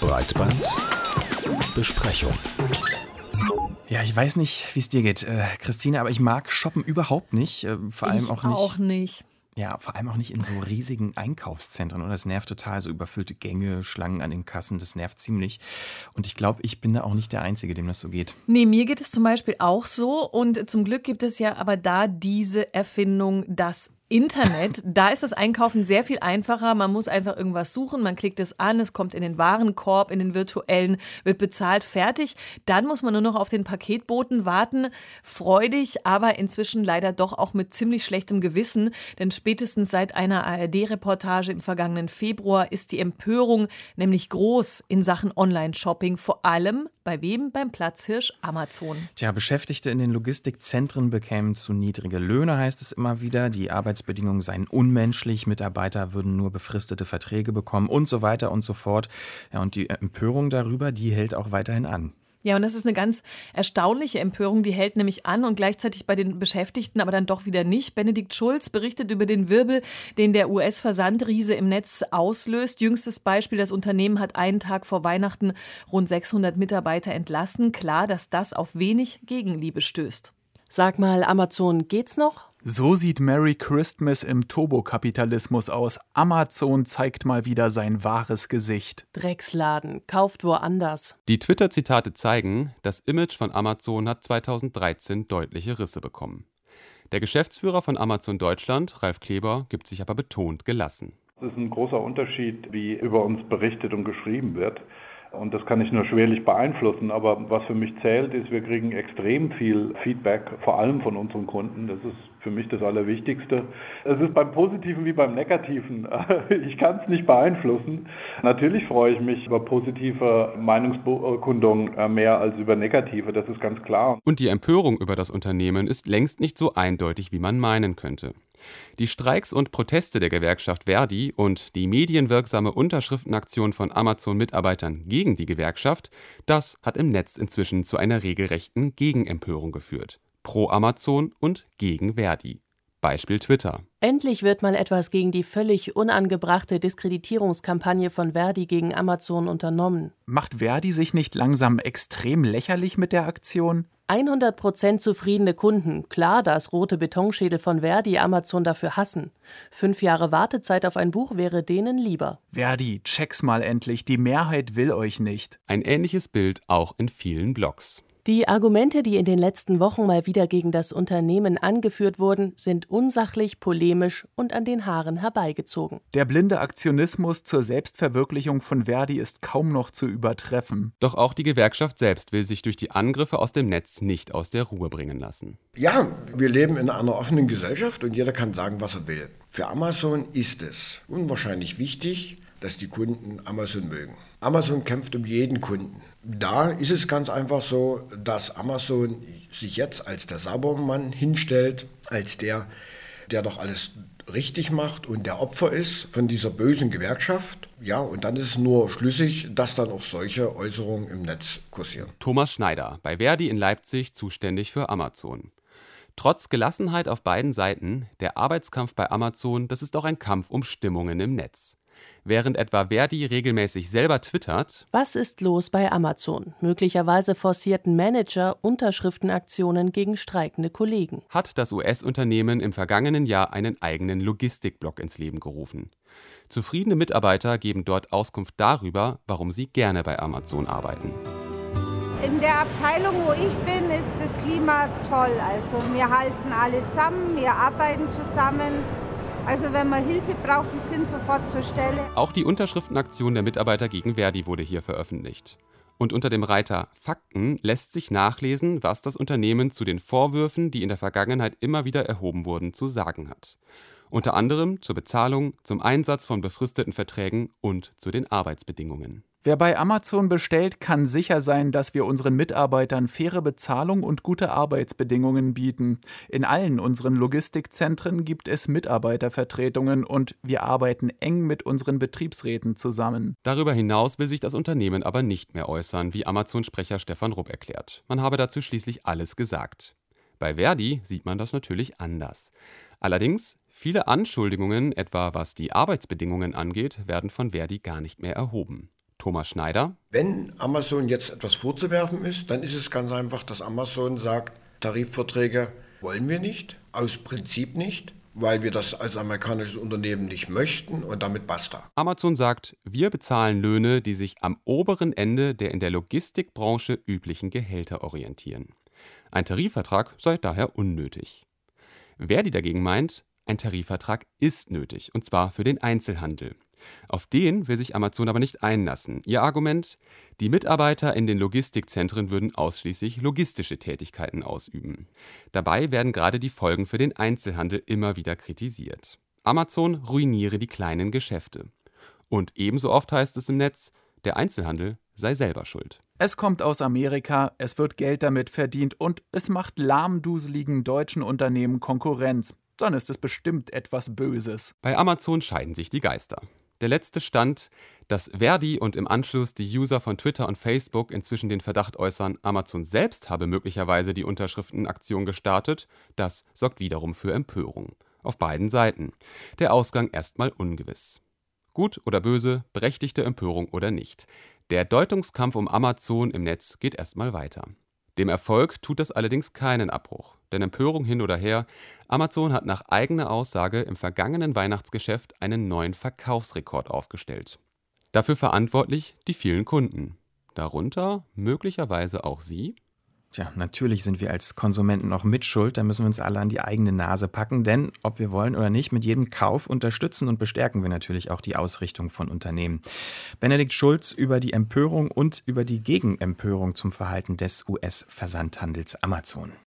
Breitbandbesprechung. Ja, ich weiß nicht, wie es dir geht, Christine, aber ich mag Shoppen überhaupt nicht. Vor allem auch nicht. Ja, vor allem auch nicht in so riesigen Einkaufszentren. Und das nervt total, so überfüllte Gänge, Schlangen an den Kassen, das nervt ziemlich. Und ich glaube, ich bin da auch nicht der Einzige, dem das so geht. Nee, mir geht es zum Beispiel auch so. Und zum Glück gibt es ja aber da diese Erfindung, das Internet. Da ist das Einkaufen sehr viel einfacher. Man muss einfach irgendwas suchen, man klickt es an, es kommt in den Warenkorb, in den virtuellen, wird bezahlt, fertig. Dann muss man nur noch auf den Paketboten warten. Freudig, aber inzwischen leider doch auch mit ziemlich schlechtem Gewissen. Denn spätestens seit einer ARD-Reportage im vergangenen Februar ist die Empörung nämlich groß in Sachen Online-Shopping. Vor allem bei wem? Beim Platzhirsch Amazon. Tja, Beschäftigte in den Logistikzentren bekämen zu niedrige Löhne, heißt es immer wieder. Die Arbeitsbedingungen seien unmenschlich, Mitarbeiter würden nur befristete Verträge bekommen und so weiter und so fort. Ja, und die Empörung darüber, die hält auch weiterhin an. Ja, und das ist eine ganz erstaunliche Empörung, die hält nämlich an und gleichzeitig bei den Beschäftigten aber dann doch wieder nicht. Benedikt Schulz berichtet über den Wirbel, den der US-Versandriese im Netz auslöst. Jüngstes Beispiel, das Unternehmen hat einen Tag vor Weihnachten rund 600 Mitarbeiter entlassen. Klar, dass das auf wenig Gegenliebe stößt. Sag mal, Amazon, geht's noch? So sieht Merry Christmas im Turbokapitalismus aus. Amazon zeigt mal wieder sein wahres Gesicht. Drecksladen, kauft woanders. Die Twitter-Zitate zeigen, das Image von Amazon hat 2013 deutliche Risse bekommen. Der Geschäftsführer von Amazon Deutschland, Ralf Kleber, gibt sich aber betont gelassen. Es ist ein großer Unterschied, wie über uns berichtet und geschrieben wird. Und das kann ich nur schwerlich beeinflussen. Aber was für mich zählt, ist, wir kriegen extrem viel Feedback, vor allem von unseren Kunden. Das ist für mich das Allerwichtigste. Es ist beim Positiven wie beim Negativen. Ich kann es nicht beeinflussen. Natürlich freue ich mich über positive Meinungsbekundungen mehr als über negative. Das ist ganz klar. Und die Empörung über das Unternehmen ist längst nicht so eindeutig, wie man meinen könnte. Die Streiks und Proteste der Gewerkschaft Verdi und die medienwirksame Unterschriftenaktion von Amazon-Mitarbeitern gegen die Gewerkschaft, das hat im Netz inzwischen zu einer regelrechten Gegenempörung geführt. Pro Amazon und gegen Verdi. Beispiel Twitter. Endlich wird mal etwas gegen die völlig unangebrachte Diskreditierungskampagne von Verdi gegen Amazon unternommen. Macht Verdi sich nicht langsam extrem lächerlich mit der Aktion? 100% zufriedene Kunden. Klar, dass rote Betonschädel von Verdi Amazon dafür hassen. 5 Jahre Wartezeit auf ein Buch wäre denen lieber. Verdi, check's mal endlich. Die Mehrheit will euch nicht. Ein ähnliches Bild auch in vielen Blogs. Die Argumente, die in den letzten Wochen mal wieder gegen das Unternehmen angeführt wurden, sind unsachlich, polemisch und an den Haaren herbeigezogen. Der blinde Aktionismus zur Selbstverwirklichung von Verdi ist kaum noch zu übertreffen. Doch auch die Gewerkschaft selbst will sich durch die Angriffe aus dem Netz nicht aus der Ruhe bringen lassen. Ja, wir leben in einer offenen Gesellschaft und jeder kann sagen, was er will. Für Amazon ist es unwahrscheinlich wichtig, dass die Kunden Amazon mögen. Amazon kämpft um jeden Kunden. Da ist es ganz einfach so, dass Amazon sich jetzt als der Saubermann hinstellt, als der doch alles richtig macht und der Opfer ist von dieser bösen Gewerkschaft. Ja, und dann ist es nur schlüssig, dass dann auch solche Äußerungen im Netz kursieren. Thomas Schneider, bei Verdi in Leipzig zuständig für Amazon. Trotz Gelassenheit auf beiden Seiten, der Arbeitskampf bei Amazon, das ist auch ein Kampf um Stimmungen im Netz. Während etwa Verdi regelmäßig selber twittert: Was ist los bei Amazon? Möglicherweise forcierten Manager Unterschriftenaktionen gegen streikende Kollegen. Hat das US-Unternehmen im vergangenen Jahr einen eigenen Logistikblog ins Leben gerufen. Zufriedene Mitarbeiter geben dort Auskunft darüber, warum sie gerne bei Amazon arbeiten. In der Abteilung, wo ich bin, ist das Klima toll. Also wir halten alle zusammen, wir arbeiten zusammen. Also wenn man Hilfe braucht, die sind sofort zur Stelle. Auch die Unterschriftenaktion der Mitarbeiter gegen Verdi wurde hier veröffentlicht. Und unter dem Reiter Fakten lässt sich nachlesen, was das Unternehmen zu den Vorwürfen, die in der Vergangenheit immer wieder erhoben wurden, zu sagen hat. Unter anderem zur Bezahlung, zum Einsatz von befristeten Verträgen und zu den Arbeitsbedingungen. Wer bei Amazon bestellt, kann sicher sein, dass wir unseren Mitarbeitern faire Bezahlung und gute Arbeitsbedingungen bieten. In allen unseren Logistikzentren gibt es Mitarbeitervertretungen und wir arbeiten eng mit unseren Betriebsräten zusammen. Darüber hinaus will sich das Unternehmen aber nicht mehr äußern, wie Amazon-Sprecher Stefan Rupp erklärt. Man habe dazu schließlich alles gesagt. Bei Verdi sieht man das natürlich anders. Allerdings, viele Anschuldigungen, etwa was die Arbeitsbedingungen angeht, werden von Verdi gar nicht mehr erhoben. Thomas Schneider: Wenn Amazon jetzt etwas vorzuwerfen ist, dann ist es ganz einfach, dass Amazon sagt, Tarifverträge wollen wir nicht, aus Prinzip nicht, weil wir das als amerikanisches Unternehmen nicht möchten und damit basta. Amazon sagt, wir bezahlen Löhne, die sich am oberen Ende der in der Logistikbranche üblichen Gehälter orientieren. Ein Tarifvertrag sei daher unnötig. Verdi dagegen meint, ein Tarifvertrag ist nötig, und zwar für den Einzelhandel. Auf den will sich Amazon aber nicht einlassen. Ihr Argument: Die Mitarbeiter in den Logistikzentren würden ausschließlich logistische Tätigkeiten ausüben. Dabei werden gerade die Folgen für den Einzelhandel immer wieder kritisiert. Amazon ruiniere die kleinen Geschäfte. Und ebenso oft heißt es im Netz, der Einzelhandel sei selber schuld. Es kommt aus Amerika, es wird Geld damit verdient und es macht lahmduseligen deutschen Unternehmen Konkurrenz. Dann ist es bestimmt etwas Böses. Bei Amazon scheiden sich die Geister. Der letzte Stand, dass Verdi und im Anschluss die User von Twitter und Facebook inzwischen den Verdacht äußern, Amazon selbst habe möglicherweise die Unterschriftenaktion gestartet, das sorgt wiederum für Empörung. Auf beiden Seiten. Der Ausgang erstmal ungewiss. Gut oder böse, berechtigte Empörung oder nicht. Der Deutungskampf um Amazon im Netz geht erstmal weiter. Dem Erfolg tut das allerdings keinen Abbruch. Denn Empörung hin oder her, Amazon hat nach eigener Aussage im vergangenen Weihnachtsgeschäft einen neuen Verkaufsrekord aufgestellt. Dafür verantwortlich die vielen Kunden. Darunter möglicherweise auch Sie? Tja, natürlich sind wir als Konsumenten auch mitschuld, da müssen wir uns alle an die eigene Nase packen, denn ob wir wollen oder nicht, mit jedem Kauf unterstützen und bestärken wir natürlich auch die Ausrichtung von Unternehmen. Benedikt Schulz über die Empörung und über die Gegenempörung zum Verhalten des US-Versandhandels Amazon.